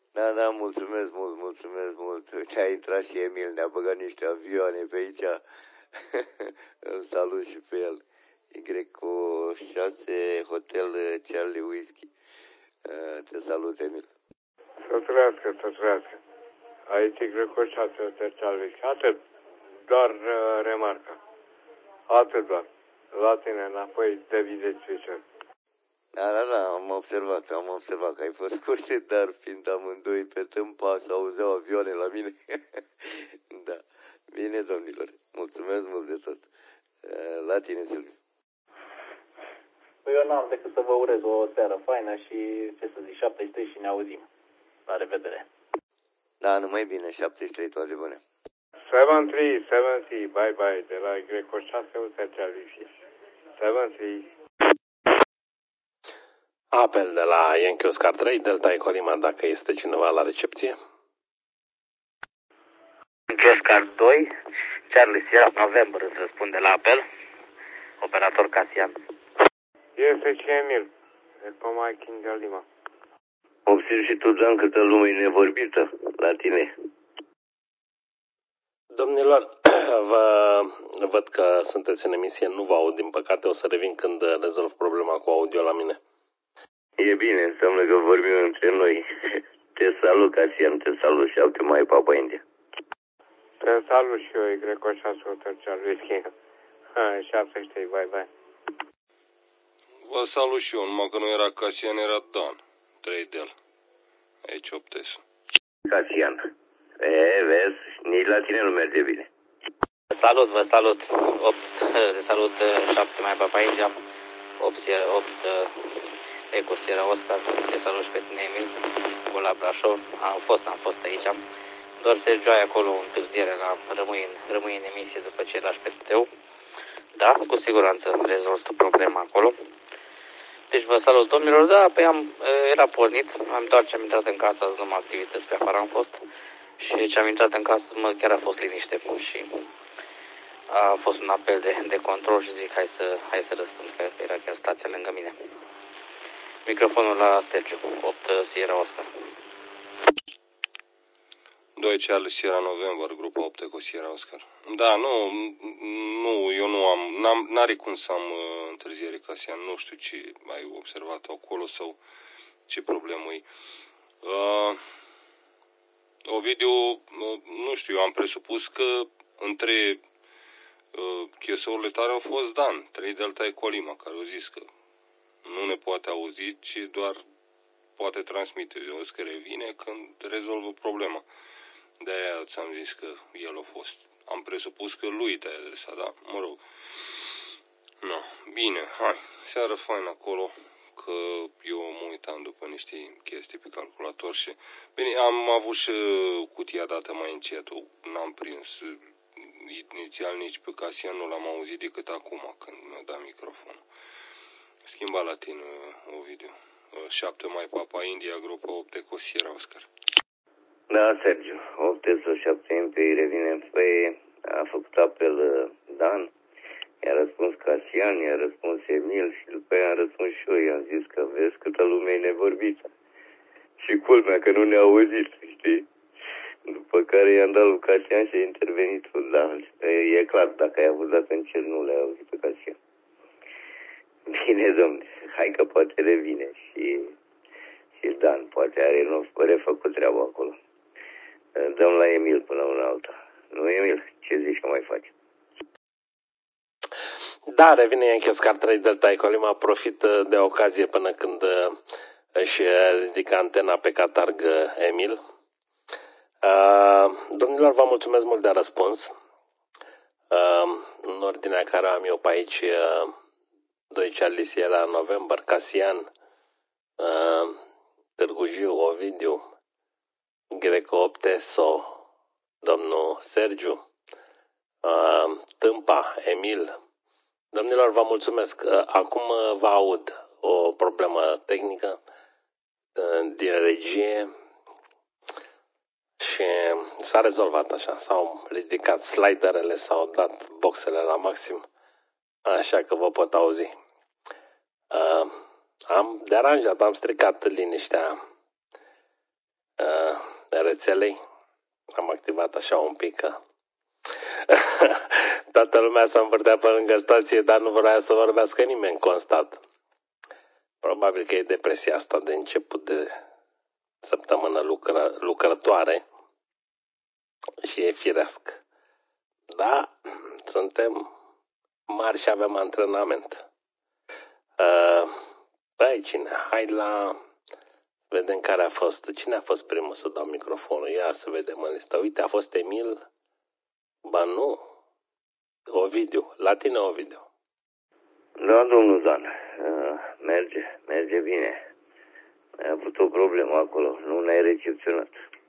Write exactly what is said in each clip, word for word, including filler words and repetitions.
Da, da, mulțumesc mult, mulțumesc mult. Uite, a intrat și Emil, ne-a băgat niște avioane pe aici. Îl salut și pe el. Y șase Hotel Charlie Whisky. Te salut, Emil. Să trăiască, să trăiască. Aici Y șase Hotel Charlie Whisky. Atât, doar uh, remarcă. Atât doar. La tine înapoi de vizeți. Da, da, da, am observat, am observat că ai fost curte, dar fiind amândoi pe tâmpa, s-auzeau avioane la mine. Da, bine, domnilor, mulțumesc mult de tot. La tine, Silviu. Păi eu n-am decât să vă urez o seară faină și, ce să zic, șaptezeci și trei și ne auzim. La revedere. Da, numai bine, șaptezeci și trei, toate bune. șapte trei, șapte trei, bye bye, de la Y șase Hotel Charlie Whisky. șapte trei. Apel de la Yankee Oscar trei, Delta Echo Lima, dacă este cineva la recepție. Yankee Oscar doi, Charlie Sierra November îți răspunde la apel. Operator Casian. Este și Emil, de pe Mike de Lima. Observ și tu, Dan, câtă lume e nevorbită la tine. Domnilor, vă văd că sunteți în emisie, nu vă aud, din păcate, o să revin când rezolv problema cu audio la mine. E bine, înseamnă că vorbim între noi. Te salut, Casian, te salut și alte mai Papa India. Te salut și eu, Y șase Hotel Charlie Whisky. șaptezeci și trei, bye bye. Vă salut și eu, numai că nu era Casian, era Dan. trei de el. Aici optez. Casian. E, vezi, nici la tine nu merge bine. Salut, vă salut. opt, salut șapte mai Papa India. opt, opt Eco Sierra Oscar. Te salut și pe tine, Emil. La Brașov. Am fost, am fost aici. Doar Sergiu ai acolo o întârziere la rămâi în, rămâi în emisie după ce lași pe tău. Da, cu siguranță rezolvi tu problema acolo. Deci vă salut, domnilor. Da, păi am, era pornit. Am doar ce am intrat în casă, azi numai activități pe afară am fost. Și ce am intrat în casă, mă, chiar a fost liniște. Și a fost un apel de, de control și zic, hai să, hai să răspund, că era chiar stația lângă mine. Microfonul la Sergiu, opt Sierra Oscar. doi Charlie Sierra November, grupul opt cu Sierra Oscar. Da, nu, nu, eu nu am, n-am, n-are cum să am uh, întârziere, Casian, nu știu ce ai observat acolo sau ce problemă e. Uh, Ovidiu, uh, nu știu, eu am presupus că între uh, chesourile tale au fost Dan, trei Delta Echo Lima, care au zis că nu ne poate auzi, ci doar poate transmite. Eu zic că revine când rezolvă problema. De-aia ți-am zis că el a fost. Am presupus că lui te-ai adresat, da? Mă rog. No. Bine, hai. Seară faină acolo, că eu mă uitam după niște chestii pe calculator și... Bine, am avut și cutia dată mai încetul. N-am prins inițial nici pe Casian, nu l-am auzit decât acum, când mi-a dat microfonul. Schimba la tine, Ovidiu. șapte mai Papa India, grupa opt cu Sierra Oscar. Da, Sergiu, optez să șapte pe revine. Păi, a făcut apel Dan, i-a răspuns Casian, i-a răspuns Emil și după aia am răspuns și eu. I-am zis că vezi câtă lume e nevorbită. Și culmea că nu ne-a auzit, știi? După care i-am dat lui Casian și a intervenit. Da, e clar, dacă ai avut dat în cer, nu le-ai auzit pe Casian. Bine, domnule, hai că poate revine și, și Dan, poate are refăcut treaba acolo. Dăm la Emil până una alta. Nu, Emil? Ce zici că mai faci? Da, revine Yankee Oscar trei Delta Echo Lima. Profit de ocazie până când își ridică antena pe catarg Emil. Uh, domnilor, vă mulțumesc mult de răspuns. Uh, în ordinea care am eu pe aici, uh, doi Charlie Sierra November, Casian, uh, Târgu Jiu, Ovidiu, Greco Opteso, domnul Sergiu, uh, Tâmpa, Emil. Domnilor, vă mulțumesc. Uh, acum vă aud o problemă tehnică uh, din regie și s-a rezolvat așa. S-au ridicat sliderele, s-au dat boxele la maxim, așa că vă pot auzi. Uh, am deranjat, am stricat liniștea uh, rețelei. Am activat așa un pic că toată lumea s-a învârtea pe lângă stație, dar nu vrea să vorbească nimeni constant. Probabil că e depresia asta de început de săptămână lucră, lucrătoare și e firesc. Da, suntem mari și avem antrenament. Uh, băi, cine? Hai la... Vedem care a fost. Cine a fost primul să dau microfonul? Ia să vedem în listă. Uite, a fost Emil. Ba nu. Ovidiu. La tine, Ovidiu. Da, domnul Dan. Uh, merge, merge bine. Ai avut o problemă acolo. Nu ne-ai recepționat.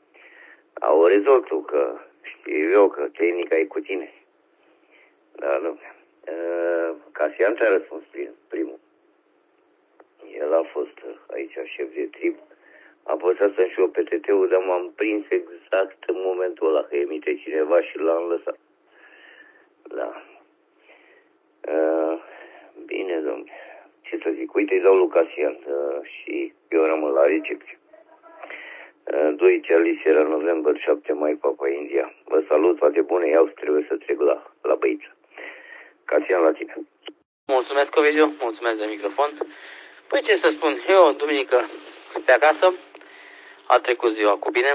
Au rezolvat tu, că știu eu că tehnica e cu tine. Da, domnule. Uh, Casian ți-a răspuns primul. El a fost aici șef de trib. Am apăsat să-mi și eu pe T T-ul, dar m-am prins exact în momentul ăla că emite cineva și l-am lăsat. Da. Uh, bine, domnule. Ce să zic? Uite, îi dau lui Casian uh, și eu rămân la recepție. Uh, doi Charlie Sierra November, șapte mai Papa India. Vă salut, toate bune, iau să trebuie să trec la, la băiță. Casian, la tine. Mulțumesc, Ovidiu, mulțumesc de microfon. Păi ce să spun, eu duminică pe acasă, a trecut ziua cu bine,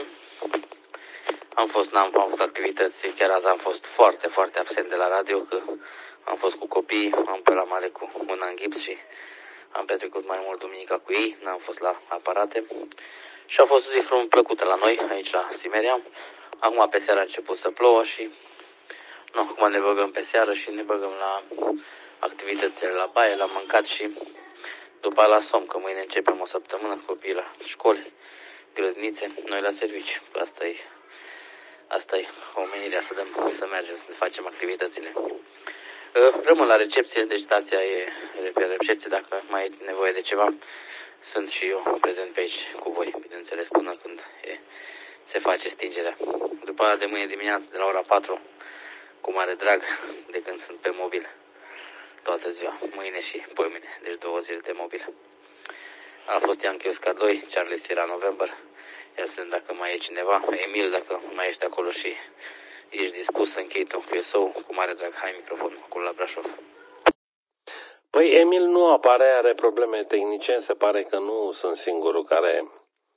am fost, n-am am făcut activități, chiar azi am fost foarte, foarte absent de la radio, că am fost cu copii, am pe la mare cu mâna în gips și am petrecut mai mult duminica cu ei, n-am fost la aparate și a fost o zi frum plăcută la noi, aici la Simeria. Acum pe seara a început să plouă și nu, acum ne băgăm pe seară și ne băgăm la activitățile la baie, la mâncat și după la somn, că mâine începem o săptămână, copiii la școli, grădinițe, noi la servici. Asta e, asta e omenirea, să dăm, să mergem, să ne facem activitățile. Rămân la recepție, deci stația e pe recepție, dacă mai e nevoie de ceva, sunt și eu prezent pe aici cu voi, bineînțeles, până când e, se face stingerea. După aia de mâine dimineață, de la ora patru, cu mare drag, de când sunt pe mobil. Toată ziua, mâine și poimâine, deci două zile de mobil. A fost Yankee Oscar doi, Charlie Sierra November. Ia să vedem dacă mai e cineva. Emil, dacă mai ești acolo și ești dispus să închei ton cu esou, cu mare drag, hai microfonul acolo la Brașov. Păi Emil nu apare, are probleme tehnice, se pare că nu sunt singurul care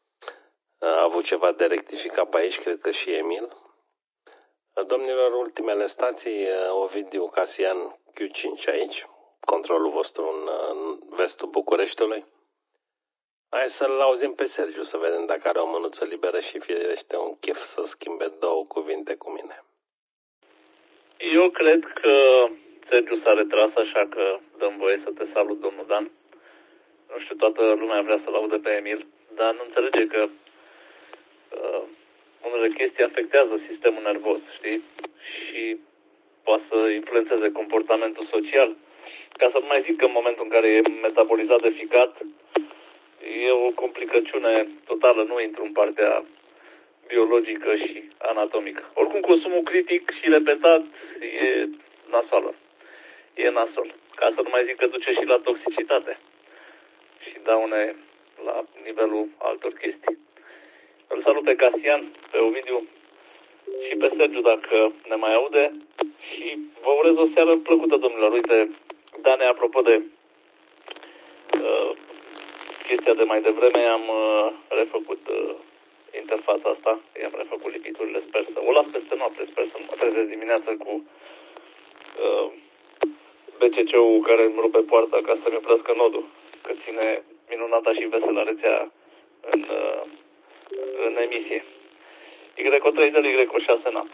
a avut ceva de rectificat pe aici, cred că și Emil. Domnilor, ultimele stații, Ovidiu, Casian, Q cinci aici, controlul vostru în, în vestul Bucureștiului. Hai să-l auzim pe Sergiu, să vedem dacă are o mânuță liberă și firește un chef să schimbe două cuvinte cu mine. Eu cred că Sergiu s-a retras, așa că dăm voie să te salut, domnul Dan. Nu știu, toată lumea vrea să-l audă pe Emil, dar nu înțelege că uh, unele chestii afectează sistemul nervos, știi? Și poate să influențeze comportamentul social. Ca să nu mai zic că în momentul în care e metabolizat de ficat, e o complicăciune totală, nu intru în partea biologică și anatomică. Oricum, consumul critic și repetat e nasoală. E nasol. Ca să nu mai zic că duce și la toxicitate și daune la nivelul altor chestii. Îl salut pe Casian, pe Ovidiu și pe Sergiu, dacă ne mai aude, și vă urez o seară plăcută, domnilor. Uite, Dane, apropo de uh, chestia de mai devreme, am uh, refăcut uh, interfața asta, i-am refăcut lipiturile, sper să o las peste noapte, sper să mă trezesc dimineața cu uh, B C C-ul care îmi rupe poarta ca să-mi oprească nodul, că ține minunata și veselă rețea în, uh, în emisie. Y O trei de Y O șase N.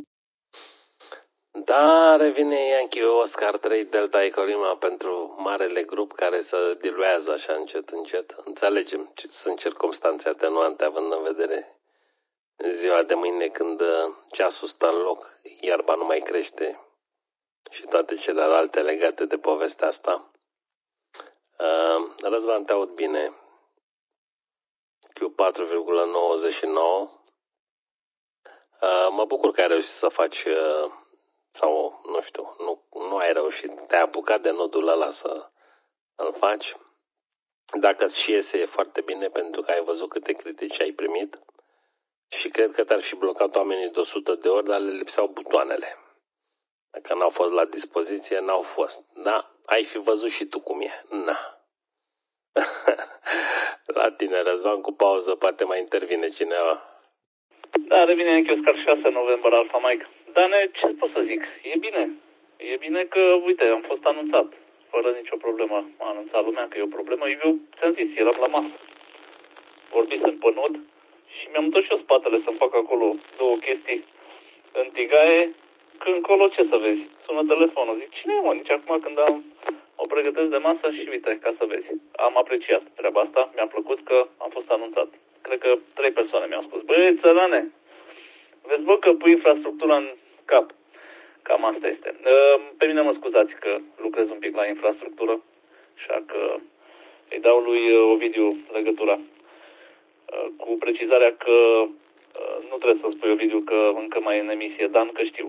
Da, revine Yankee Oscar trei Delta Echo Lima pentru marele grup care se diluează așa încet, încet. Înțelegem ce sunt circumstanțe atenuante având în vedere ziua de mâine când ceasul stă în loc, iarba nu mai crește și toate celelalte legate de povestea asta. Uh, Răzvan, te aud bine. Q patru virgulă nouăzeci și nouă. Uh, mă bucur că ai reușit să faci... Uh, sau, nu știu, nu, nu ai reușit, te-ai apucat de nodul ăla să îl faci. Dacă și iese, e foarte bine, pentru că ai văzut câte critici ai primit și cred că te-ar fi blocat oamenii de o sută de ori, dar le lipseau butoanele. Dacă n-au fost la dispoziție, n-au fost. Da, ai fi văzut și tu cum e. Na. La tine, Răzvan, cu pauză, poate mai intervine cineva. Da, revine Yankee Oscar șase noiembrie Alfa Mike. Dane, ce pot să zic? E bine. E bine că, uite, am fost anunțat. Fără nicio problemă m-a anunțat lumea că e o problemă. Eu ți-am zis, eram la masă. Vorbisem pe nod și mi-am întors și eu spatele să-mi fac acolo două chestii în tigaie. Când încolo, ce să vezi? Sună telefonul. Zic, cine e, mă? Nici acum când am, o pregătesc de masă și uite, ca să vezi. Am apreciat treaba asta. Mi-a plăcut că am fost anunțat. Cred că trei persoane mi-au spus, băi, țărane, vezi, bă, că pui infrastructura în cap. Cam asta este. Pe mine mă scuzați că lucrez un pic la infrastructură, așa că îi dau lui Ovidiu legătura. Cu precizarea că nu trebuie să spui, Ovidiu, că încă mai e în emisie, Dan, că știu.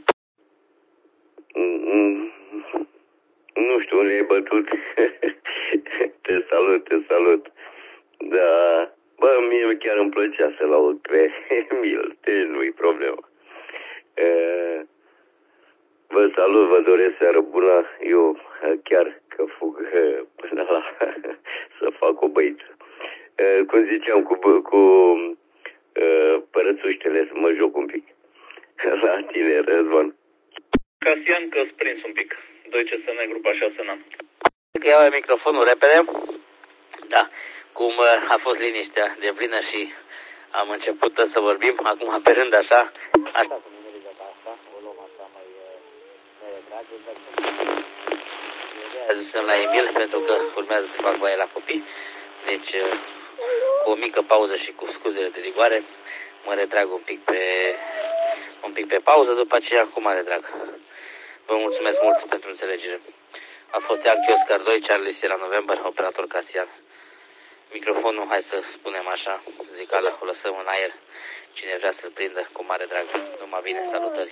Nu știu unde ai bătut. Te salut, te salut. Da, bă, mie chiar îmi plăcea să-l aud pe Emil, deci nu-i problemă. E, vă salut, vă doresc seară bună. Eu chiar că fug până la să fac o băiță. E, cum ziceam, cu, cu e, părățuștele să mă joc un pic. La tine, Răzvan. Casian, că-ți prins un pic. doi C S N, grupa șase N A M. Că iau microfonul repede. Da. Cum a fost liniștea de plină și am început să vorbim, acum pe rând așa. Așa cum e de asta, o luăm așa mai neretrage, dar ajungem la Emil pentru că urmează să fac baie la copii. Deci, cu o mică pauză și cu scuzele de rigoare, mă retrag un pic pe un pic pe pauză, după aceea cu mare drag. Vă mulțumesc mult pentru înțelegere. A fost Yankee Oscar doi, Charlie Sierra November, operator Casian. Microfonul, hai să spunem așa, zicală, o lăsăm în aer. Cine vrea să-l prindă, cu mare drag. Numai bine, salutări.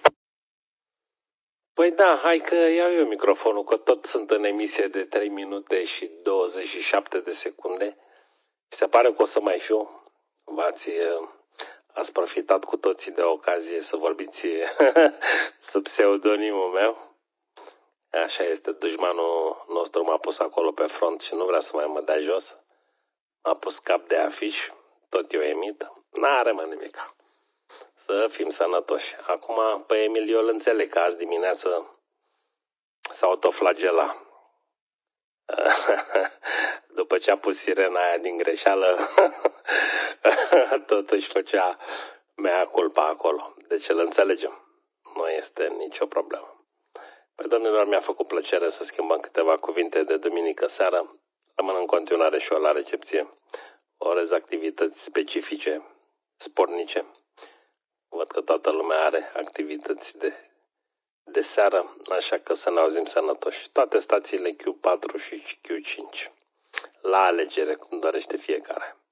Păi da, hai că iau eu microfonul, că tot sunt în emisie de trei minute și douăzeci și șapte de secunde. Se pare că o să mai fiu. V-ați, ați profitat cu toții de ocazie să vorbiți sub pseudonimul meu. Așa este, dușmanul nostru m-a pus acolo pe front și nu vrea să mai mă dea jos. M-a pus cap de afiș, tot eu emit. N-are mă nimic. Să fim sănătoși. Acum, pe Emil, eu îl înțeleg că azi dimineață s-a autoflagela. După ce a pus sirena aia din greșeală, totuși făcea mea culpa acolo. Deci îl înțelegem. Nu este nicio problemă. Păi, domnilor, mi-a făcut plăcere să schimbăm câteva cuvinte de duminică seară. Rămân în continuare și eu la recepție. Orez activități specifice, spornice. Văd că toată lumea are activități de, de seară, așa că să ne auzim sănătoși. Toate stațiile Q patru și Q cinci. La alegere, cum dorește fiecare.